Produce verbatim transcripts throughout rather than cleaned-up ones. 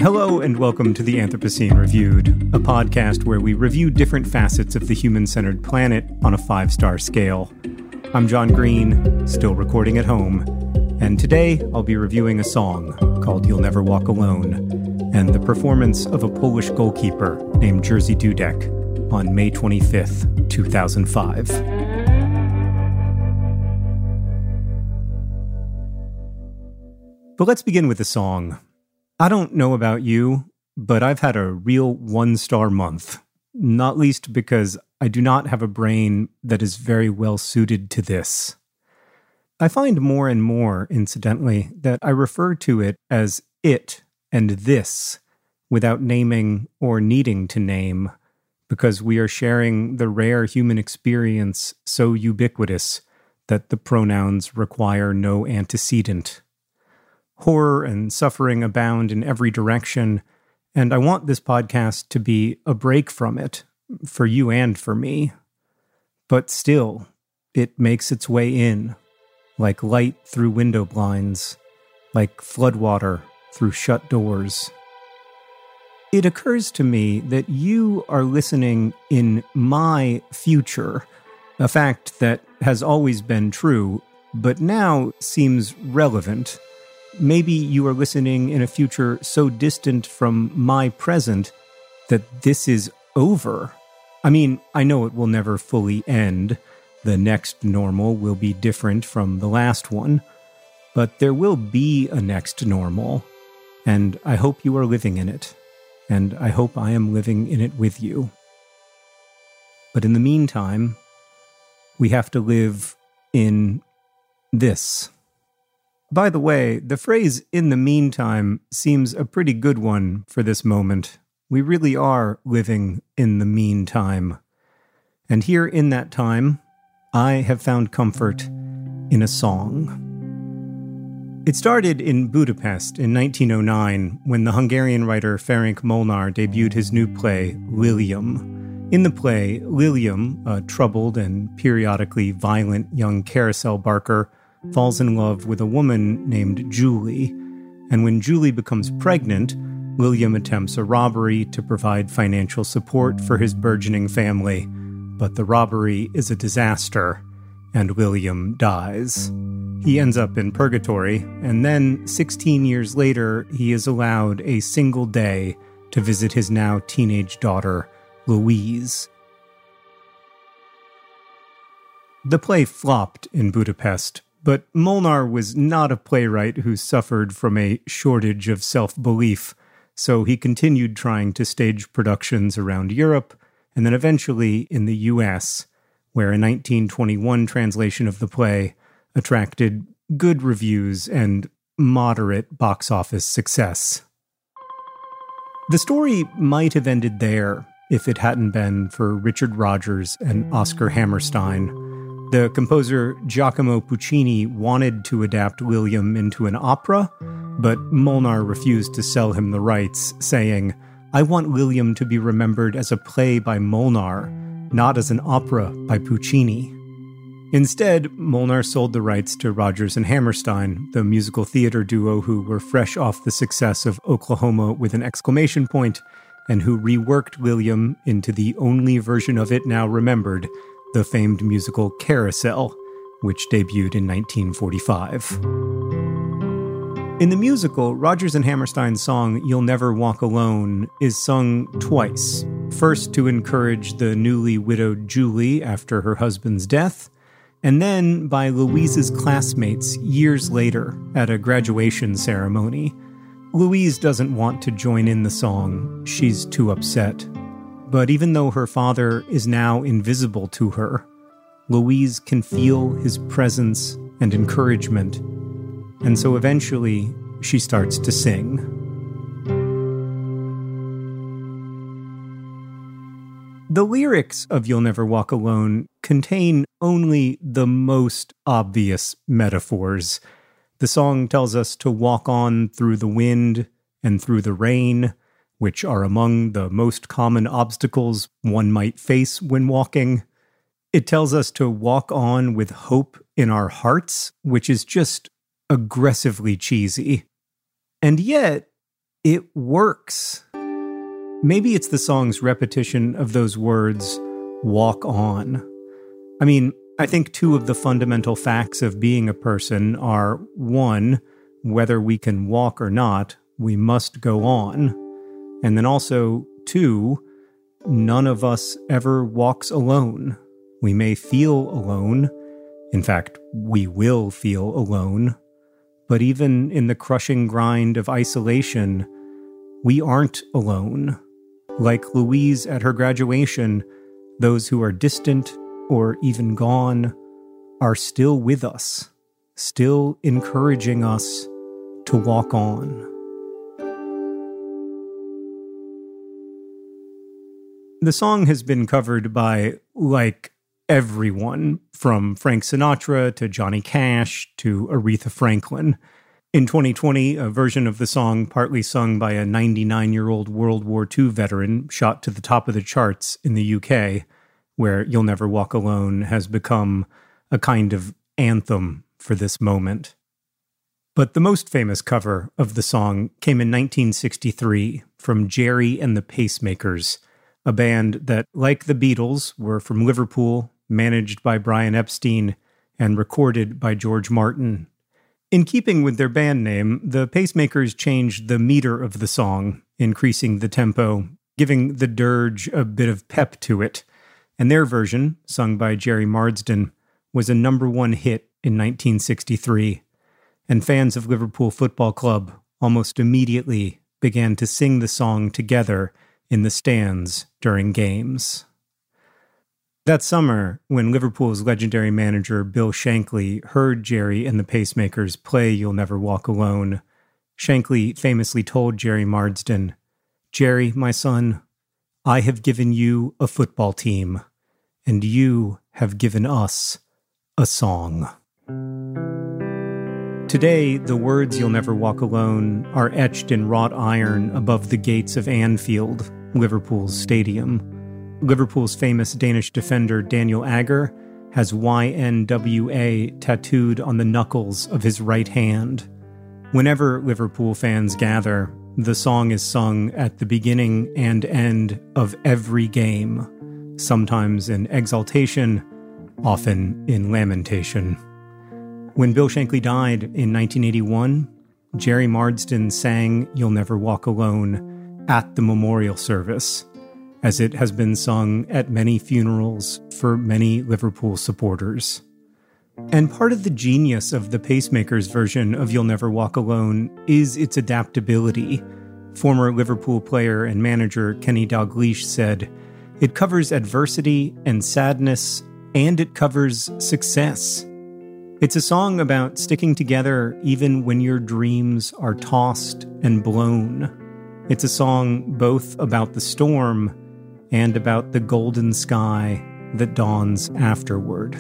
Hello and welcome to the Anthropocene Reviewed, a podcast where we review different facets of the human-centered planet on a five-star scale. I'm John Green, still recording at home, and today I'll be reviewing a song called You'll Never Walk Alone, and the performance of a Polish goalkeeper named Jerzy Dudek on May twenty-fifth, two thousand five. But let's begin with the song. I don't know about you, but I've had a real one-star month, not least because I do not have a brain that is very well suited to this. I find more and more, incidentally, that I refer to it as it and this without naming or needing to name, because we are sharing the rare human experience so ubiquitous that the pronouns require no antecedent. Horror and suffering abound in every direction, and I want this podcast to be a break from it, for you and for me. But still, it makes its way in, like light through window blinds, like floodwater through shut doors. It occurs to me that you are listening in my future, a fact that has always been true, but now seems relevant. Maybe you are listening in a future so distant from my present that this is over. I mean, I know it will never fully end. The next normal will be different from the last one. But there will be a next normal, and I hope you are living in it. And I hope I am living in it with you. But in the meantime, we have to live in this. By the way, the phrase "in the meantime" seems a pretty good one for this moment. We really are living in the meantime. And here in that time, I have found comfort in a song. It started in Budapest in nineteen oh nine when the Hungarian writer Ferenc Molnár debuted his new play, Lilium. In the play, Lilium, a troubled and periodically violent young carousel barker, falls in love with a woman named Julie, and when Julie becomes pregnant, William attempts a robbery to provide financial support for his burgeoning family, but the robbery is a disaster, and William dies. He ends up in purgatory, and then, sixteen years later, he is allowed a single day to visit his now teenage daughter, Louise. The play flopped in Budapest, but Molnár was not a playwright who suffered from a shortage of self-belief, so he continued trying to stage productions around Europe, and then eventually in the U S, where a nineteen twenty-one translation of the play attracted good reviews and moderate box office success. The story might have ended there if it hadn't been for Richard Rodgers and Oscar Hammerstein. The composer Giacomo Puccini wanted to adapt Lilium into an opera, but Molnár refused to sell him the rights, saying, "I want Lilium to be remembered as a play by Molnár, not as an opera by Puccini." Instead, Molnár sold the rights to Rodgers and Hammerstein, the musical theater duo who were fresh off the success of Oklahoma with an exclamation point, and who reworked Lilium into the only version of it now remembered, the famed musical Carousel, which debuted in nineteen forty-five. In the musical, Rodgers and Hammerstein's song You'll Never Walk Alone is sung twice. First to encourage the newly widowed Julie after her husband's death, and then by Louise's classmates years later at a graduation ceremony. Louise doesn't want to join in the song. She's too upset. But even though her father is now invisible to her, Louise can feel his presence and encouragement, and so eventually she starts to sing. The lyrics of You'll Never Walk Alone contain only the most obvious metaphors. The song tells us to walk on through the wind and through the rain, which are among the most common obstacles one might face when walking. It tells us to walk on with hope in our hearts, which is just aggressively cheesy. And yet, it works. Maybe it's the song's repetition of those words, walk on. I mean, I think two of the fundamental facts of being a person are, one, whether we can walk or not, we must go on. And then also, two, none of us ever walks alone. We may feel alone. In fact, we will feel alone. But even in the crushing grind of isolation, we aren't alone. Like Louise at her graduation, those who are distant or even gone are still with us, still encouraging us to walk on. The song has been covered by, like, everyone, from Frank Sinatra to Johnny Cash to Aretha Franklin. In twenty twenty, a version of the song, partly sung by a ninety-nine-year-old World War Two veteran, shot to the top of the charts in the U K, where You'll Never Walk Alone has become a kind of anthem for this moment. But the most famous cover of the song came in nineteen sixty-three from Gerry and the Pacemakers, a band that, like the Beatles, were from Liverpool, managed by Brian Epstein, and recorded by George Martin. In keeping with their band name, the Pacemakers changed the meter of the song, increasing the tempo, giving the dirge a bit of pep to it, and their version, sung by Jerry Marsden, was a number one hit in nineteen sixty-three, and fans of Liverpool Football Club almost immediately began to sing the song together in the stands during games. That summer, when Liverpool's legendary manager Bill Shankly heard Gerry and the Pacemakers play You'll Never Walk Alone, Shankly famously told Jerry Marsden, "Gerry, my son, I have given you a football team, and you have given us a song." Today, the words You'll Never Walk Alone are etched in wrought iron above the gates of Anfield, Liverpool's stadium. Liverpool's famous Danish defender Daniel Agger has Y N W A tattooed on the knuckles of his right hand. Whenever Liverpool fans gather, the song is sung at the beginning and end of every game, sometimes in exaltation, often in lamentation. When Bill Shankly died in nineteen eighty-one, Jerry Marsden sang You'll Never Walk Alone at the memorial service, as it has been sung at many funerals for many Liverpool supporters. And part of the genius of the Pacemakers version of You'll Never Walk Alone is its adaptability. Former Liverpool player and manager Kenny Dalglish said, "It covers adversity and sadness, and it covers success. It's a song about sticking together even when your dreams are tossed and blown. It's a song both about the storm and about the golden sky that dawns afterward."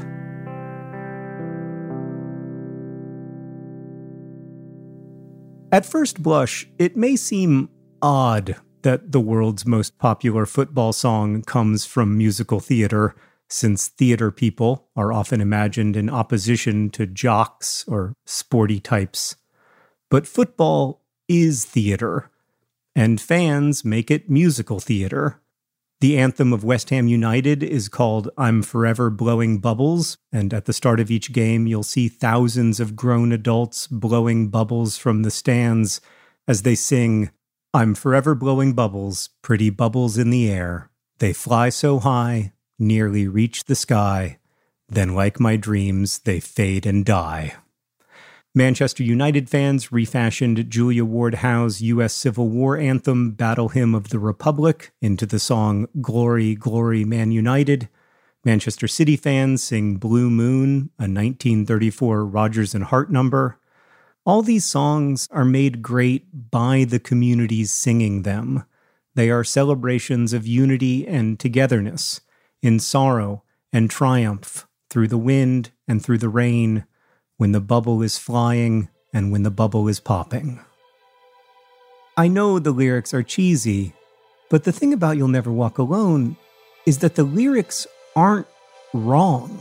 At first blush, it may seem odd that the world's most popular football song comes from musical theater, since theater people are often imagined in opposition to jocks or sporty types. But football is theater, and fans make it musical theater. The anthem of West Ham United is called I'm Forever Blowing Bubbles, and at the start of each game you'll see thousands of grown adults blowing bubbles from the stands as they sing, I'm forever blowing bubbles, pretty bubbles in the air. They fly so high, nearly reach the sky. Then like my dreams, they fade and die. Manchester United fans refashioned Julia Ward Howe's U S Civil War anthem Battle Hymn of the Republic into the song Glory, Glory, Man United. Manchester City fans sing Blue Moon, a nineteen thirty-four Rodgers and Hart number. All these songs are made great by the communities singing them. They are celebrations of unity and togetherness, in sorrow and triumph, through the wind and through the rain, when the bubble is flying and when the bubble is popping. I know the lyrics are cheesy, but the thing about You'll Never Walk Alone is that the lyrics aren't wrong.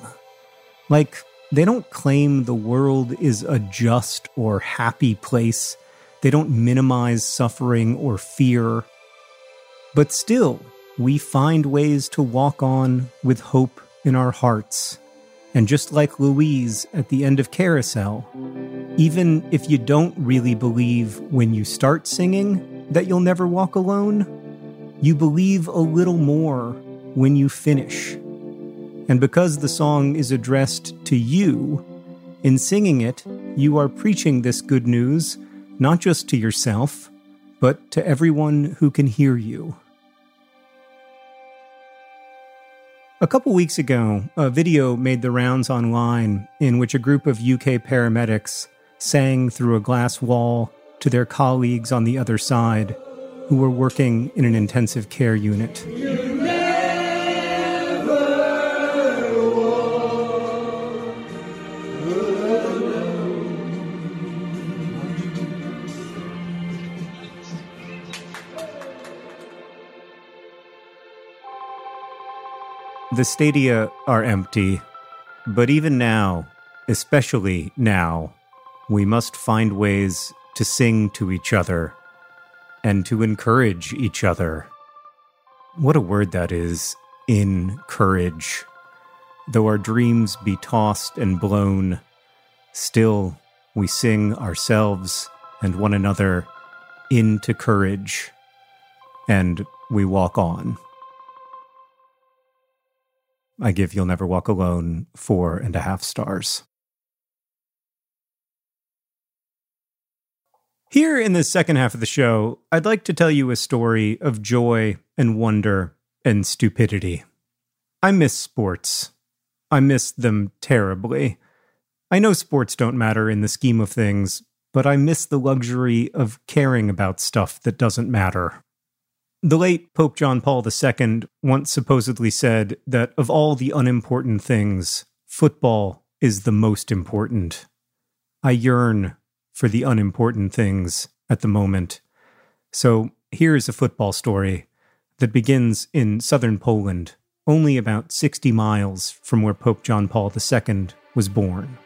Like, they don't claim the world is a just or happy place. They don't minimize suffering or fear. But still, we find ways to walk on with hope in our hearts. And just like Louise at the end of Carousel, even if you don't really believe when you start singing that you'll never walk alone, you believe a little more when you finish. And because the song is addressed to you, in singing it, you are preaching this good news, not just to yourself, but to everyone who can hear you. A couple weeks ago, a video made the rounds online in which a group of U K paramedics sang through a glass wall to their colleagues on the other side who were working in an intensive care unit. The stadia are empty, but even now, especially now, we must find ways to sing to each other and to encourage each other. What a word that is, encourage. Though our dreams be tossed and blown, still we sing ourselves and one another into courage, and we walk on. I give You'll Never Walk Alone four and a half stars. Here in the second half of the show, I'd like to tell you a story of joy and wonder and stupidity. I miss sports. I miss them terribly. I know sports don't matter in the scheme of things, but I miss the luxury of caring about stuff that doesn't matter. The late Pope John Paul the Second once supposedly said that of all the unimportant things, football is the most important. I yearn for the unimportant things at the moment. So here's a football story that begins in southern Poland, only about sixty miles from where Pope John Paul the Second was born.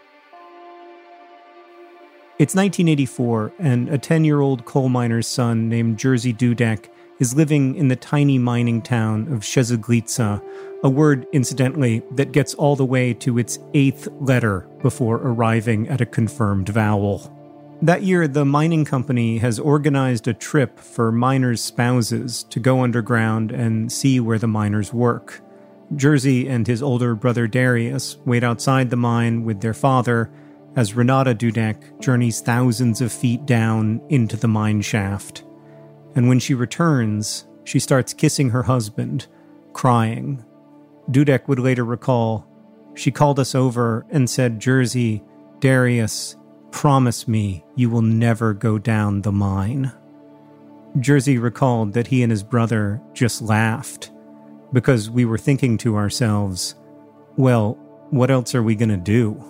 It's nineteen eighty-four, and a ten-year-old coal miner's son named Jerzy Dudek is living in the tiny mining town of Przeglitza, a word, incidentally, that gets all the way to its eighth letter before arriving at a confirmed vowel. That year, the mining company has organized a trip for miners' spouses to go underground and see where the miners work. Jerzy and his older brother Darius wait outside the mine with their father as Renata Dudek journeys thousands of feet down into the mine shaft. And when she returns, she starts kissing her husband, crying. Dudek would later recall, "She called us over and said, 'Jerzy, Darius, promise me you will never go down the mine.'" Jerzy recalled that he and his brother just laughed, because we were thinking to ourselves, well, what else are we going to do?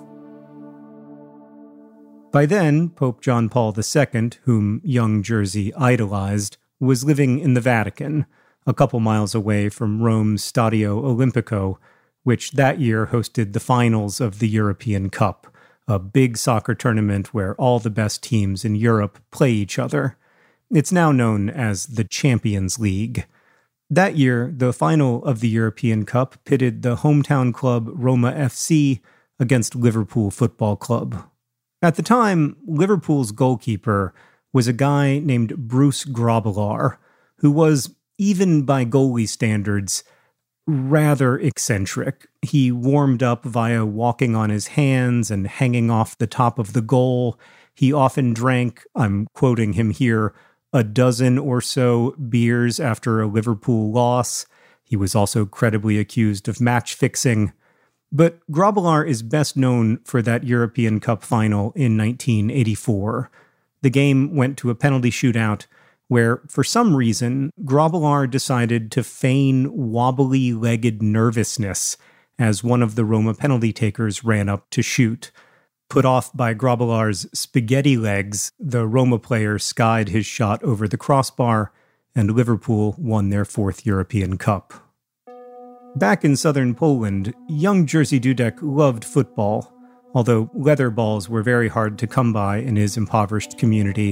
By then, Pope John Paul the Second, whom young Jerzy idolized, was living in the Vatican, a couple miles away from Rome's Stadio Olimpico, which that year hosted the finals of the European Cup, a big soccer tournament where all the best teams in Europe play each other. It's now known as the Champions League. That year, the final of the European Cup pitted the hometown club Roma F C against Liverpool Football Club. At the time, Liverpool's goalkeeper was a guy named Bruce Grobbelaar, who was, even by goalie standards, rather eccentric. He warmed up via walking on his hands and hanging off the top of the goal. He often drank, I'm quoting him here, a dozen or so beers after a Liverpool loss. He was also credibly accused of match fixing. But Grobbelaar is best known for that European Cup final in nineteen eighty-four. The game went to a penalty shootout where, for some reason, Grobbelaar decided to feign wobbly-legged nervousness as one of the Roma penalty takers ran up to shoot. Put off by Grobbelaar's spaghetti legs, the Roma player skied his shot over the crossbar, and Liverpool won their fourth European Cup. Back in southern Poland, young Jerzy Dudek loved football, although leather balls were very hard to come by in his impoverished community,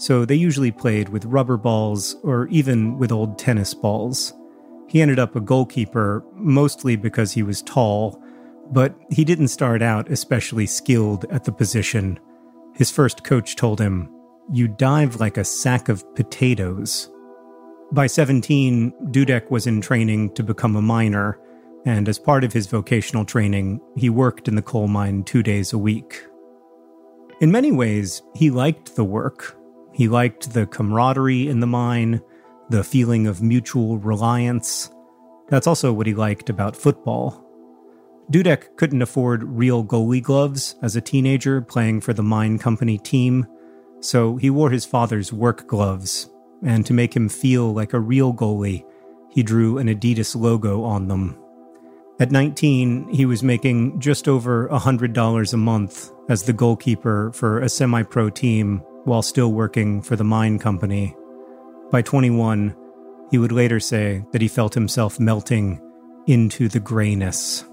so they usually played with rubber balls or even with old tennis balls. He ended up a goalkeeper, mostly because he was tall, but he didn't start out especially skilled at the position. His first coach told him, "You dive like a sack of potatoes." By seventeen, Dudek was in training to become a miner, and as part of his vocational training, he worked in the coal mine two days a week. In many ways, he liked the work. He liked the camaraderie in the mine, the feeling of mutual reliance. That's also what he liked about football. Dudek couldn't afford real goalie gloves as a teenager playing for the mine company team, so he wore his father's work gloves, and to make him feel like a real goalie, he drew an Adidas logo on them. At nineteen, he was making just over one hundred dollars a month as the goalkeeper for a semi-pro team while still working for the mine company. By twenty-one, he would later say that he felt himself melting into the grayness.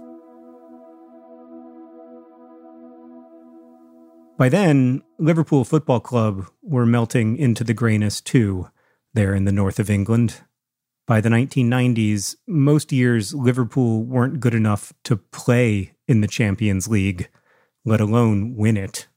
By then, Liverpool Football Club were melting into the grayness too, there in the north of England. By the nineteen nineties, most years Liverpool weren't good enough to play in the Champions League, let alone win it.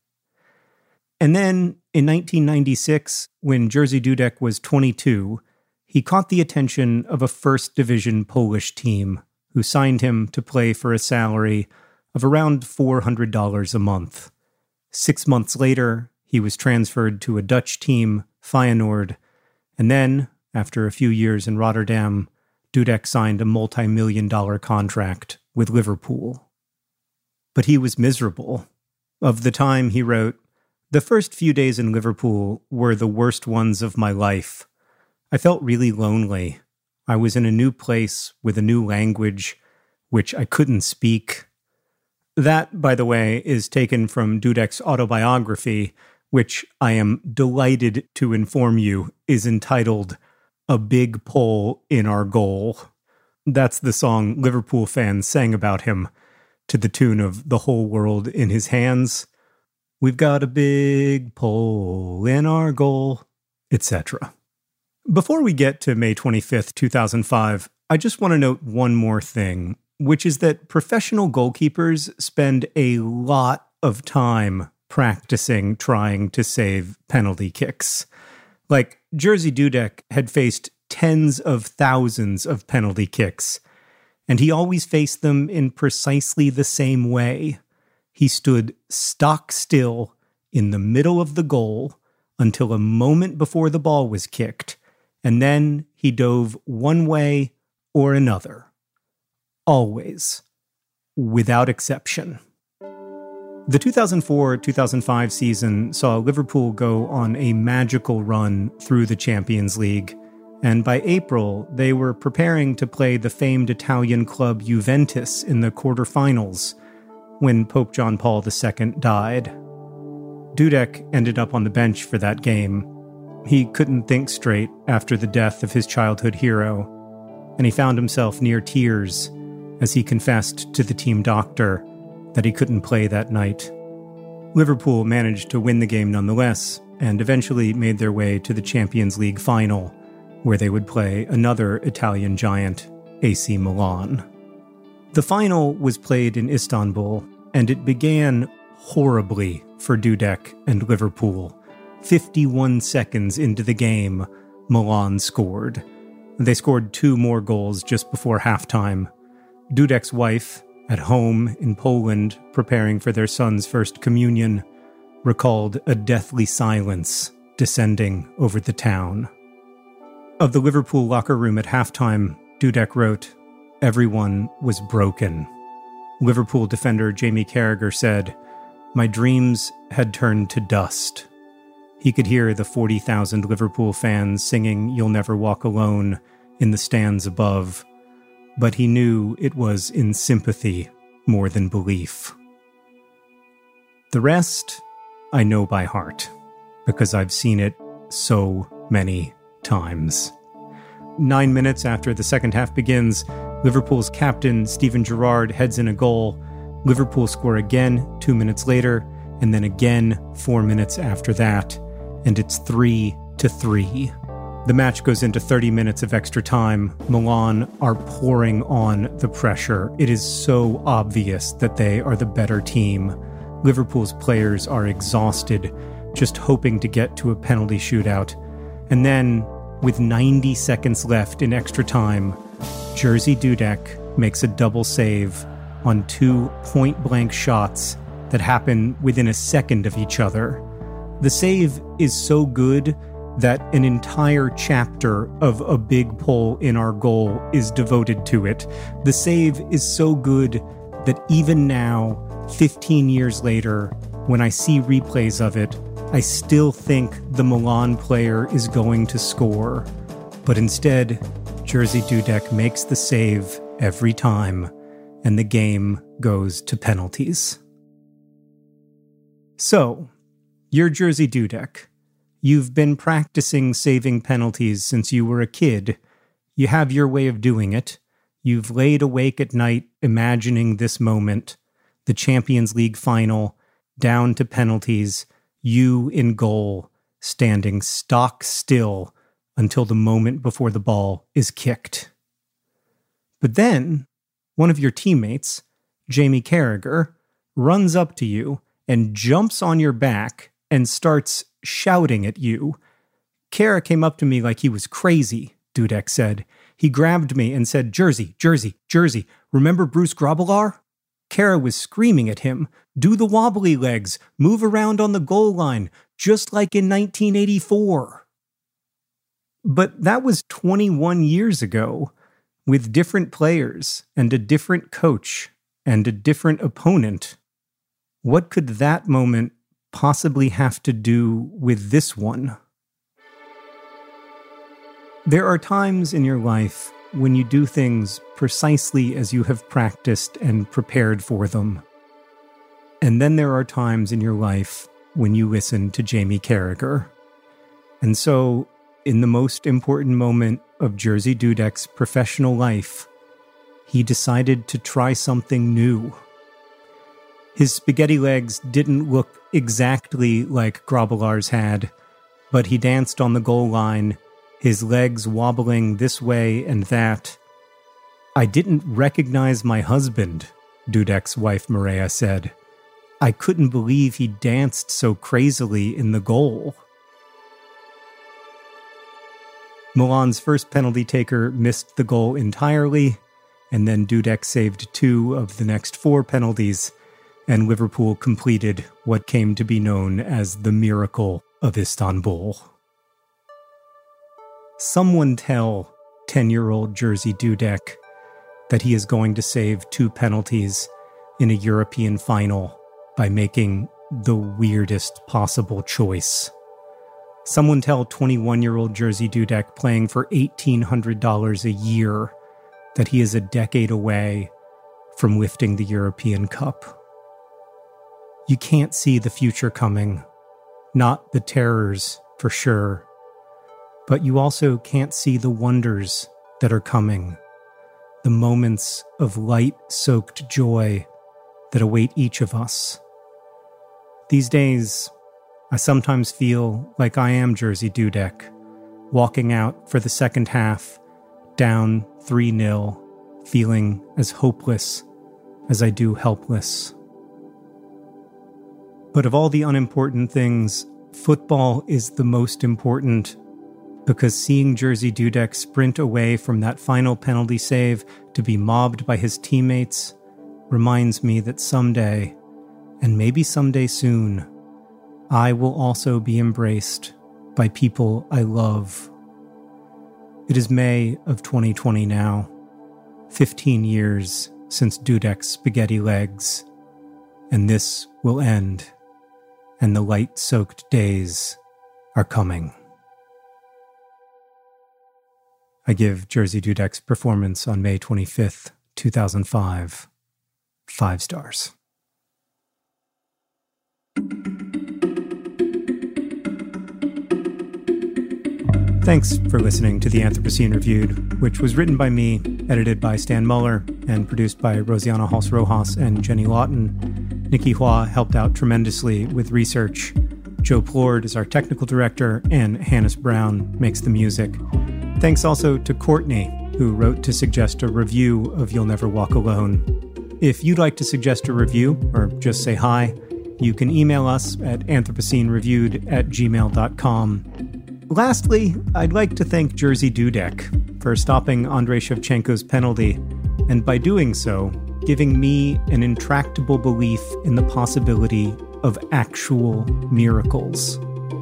And then, in nineteen ninety-six, when Jerzy Dudek was twenty-two, he caught the attention of a First Division Polish team who signed him to play for a salary of around four hundred dollars a month. Six months later, he was transferred to a Dutch team, Feyenoord, and then, after a few years in Rotterdam, Dudek signed a multi-million dollar contract with Liverpool. But he was miserable. Of the time, he wrote, "The first few days in Liverpool were the worst ones of my life. I felt really lonely. I was in a new place with a new language, which I couldn't speak." That, by the way, is taken from Dudek's autobiography, which I am delighted to inform you is entitled "A Big Pole in Our Goal." That's the song Liverpool fans sang about him, to the tune of "The Whole World in His Hands." We've got a big pole in our goal, et cetera. Before we get to May twenty-fifth, two thousand five, I just want to note one more thing, which is that professional goalkeepers spend a lot of time practicing trying to save penalty kicks. Like, Jerzy Dudek had faced tens of thousands of penalty kicks, and he always faced them in precisely the same way. He stood stock still in the middle of the goal until a moment before the ball was kicked, and then he dove one way or another. Always. Without exception. The two thousand four two thousand five season saw Liverpool go on a magical run through the Champions League, and by April, they were preparing to play the famed Italian club Juventus in the quarterfinals when Pope John Paul the Second died. Dudek ended up on the bench for that game. He couldn't think straight after the death of his childhood hero, and he found himself near tears as he confessed to the team doctor that he couldn't play that night. Liverpool managed to win the game nonetheless, and eventually made their way to the Champions League final, where they would play another Italian giant, A C Milan. The final was played in Istanbul, and it began horribly for Dudek and Liverpool. fifty-one seconds into the game, Milan scored. They scored two more goals just before halftime. Dudek's wife, at home in Poland, preparing for their son's first communion, recalled a deathly silence descending over the town. Of the Liverpool locker room at halftime, Dudek wrote, "Everyone was broken." Liverpool defender Jamie Carragher said, "My dreams had turned to dust." He could hear the forty thousand Liverpool fans singing "You'll Never Walk Alone" in the stands above, but he knew it was in sympathy more than belief. The rest, I know by heart, because I've seen it so many times. Nine minutes after the second half begins, Liverpool's captain, Steven Gerrard, heads in a goal. Liverpool score again two minutes later, and then again four minutes after that. and it's three to three. The match goes into thirty minutes of extra time. Milan are pouring on the pressure. It is so obvious that they are the better team. Liverpool's players are exhausted, just hoping to get to a penalty shootout. And then, with ninety seconds left in extra time, Jerzy Dudek makes a double save on two point-blank shots that happen within a second of each other. The save is so good that an entire chapter of A Big Pull in Our Goal is devoted to it. The save is so good that even now, fifteen years later, when I see replays of it, I still think the Milan player is going to score. But instead, Jerzy Dudek makes the save every time, and the game goes to penalties. So, you're Jerzy Dudek. You've been practicing saving penalties since you were a kid. You have your way of doing it. You've laid awake at night imagining this moment, the Champions League final, down to penalties, you in goal, standing stock still until the moment before the ball is kicked. But then, one of your teammates, Jamie Carragher, runs up to you and jumps on your back and starts shouting at you. Kara came up to me like he was crazy, Dudek said. He grabbed me and said, Jerzy, Jerzy, Jerzy, remember Bruce Grobbelaar? Kara was screaming at him, do the wobbly legs, move around on the goal line, just like in nineteen eighty-four. But that was twenty-one years ago, with different players and a different coach and a different opponent. What could that moment possibly have to do with this one? There are times in your life when you do things precisely as you have practiced and prepared for them. And then there are times in your life when you listen to Jamie Carragher. And so, in the most important moment of Jerzy Dudek's professional life, he decided to try something new. His spaghetti legs didn't look exactly like Grobbelaar's had, but he danced on the goal line, his legs wobbling this way and that. I didn't recognize my husband, Dudek's wife Maria said. I couldn't believe he danced so crazily in the goal. Milan's first penalty taker missed the goal entirely, and then Dudek saved two of the next four penalties, and Liverpool completed what came to be known as the Miracle of Istanbul. Someone tell ten-year-old Jerzy Dudek that he is going to save two penalties in a European final by making the weirdest possible choice. Someone tell twenty-one-year-old Jerzy Dudek playing for eighteen hundred dollars a year that he is a decade away from lifting the European Cup. You can't see the future coming, not the terrors for sure, but you also can't see the wonders that are coming, the moments of light-soaked joy that await each of us. These days, I sometimes feel like I am Jerzy Dudek, walking out for the second half, down three nil, feeling as hopeless as I do helpless. But of all the unimportant things, football is the most important, because seeing Jerzy Dudek sprint away from that final penalty save to be mobbed by his teammates reminds me that someday, and maybe someday soon, I will also be embraced by people I love. It is May of twenty twenty now, fifteen years since Dudek's spaghetti legs, and this will end, and the light-soaked days are coming. I give Jerzy Dudek's performance on May twenty-fifth, two thousand five, five stars. Thanks for listening to The Anthropocene Reviewed, which was written by me, edited by Stan Muller, and produced by Rosiana Halse Rojas and Jenny Lawton. Nikki Hua helped out tremendously with research. Joe Plord is our technical director, and Hannes Brown makes the music. Thanks also to Courtney, who wrote to suggest a review of You'll Never Walk Alone. If you'd like to suggest a review, or just say hi, you can email us at anthropocenereviewed at gmail dot com. Lastly, I'd like to thank Jerzy Dudek for stopping Andrei Shevchenko's penalty, and by doing so, giving me an intractable belief in the possibility of actual miracles.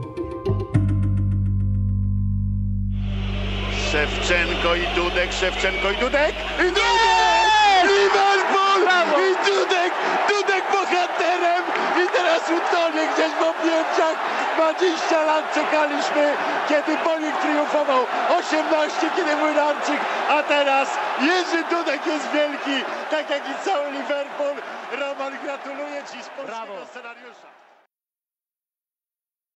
Szewczenko i Dudek, Szewczenko i Dudek, i Dudek! Liverpool! I Dudek, Dudek bohaterem! I teraz utonie gdzieś w objęciach. dwadzieścia lat czekaliśmy, kiedy Bolik triumfował. osiemnaście, kiedy Młynarczyk, a teraz Jerzy Dudek jest wielki, tak jak i cały Liverpool. Roman, gratuluję Ci z polskiego scenariusza.